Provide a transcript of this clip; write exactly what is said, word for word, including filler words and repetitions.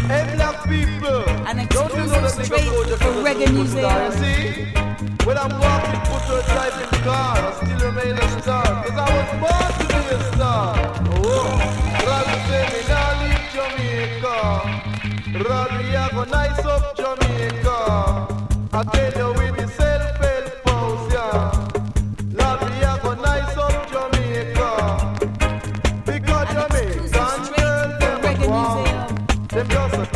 Hey, black people. An Don't you know that exclusive nigga straight soldier for killed Reggae the Museum. See? When I'm walking, put your type in the car, I still remain a star. Cause I was born to be a star. Oh, rather say me now leave Jamaica. Rather we have a nice up Jamaica. I tell you with the self-help house, yeah. Lord, we have a nice up Jamaica. Because Jamaican girls, them a wow. Them just a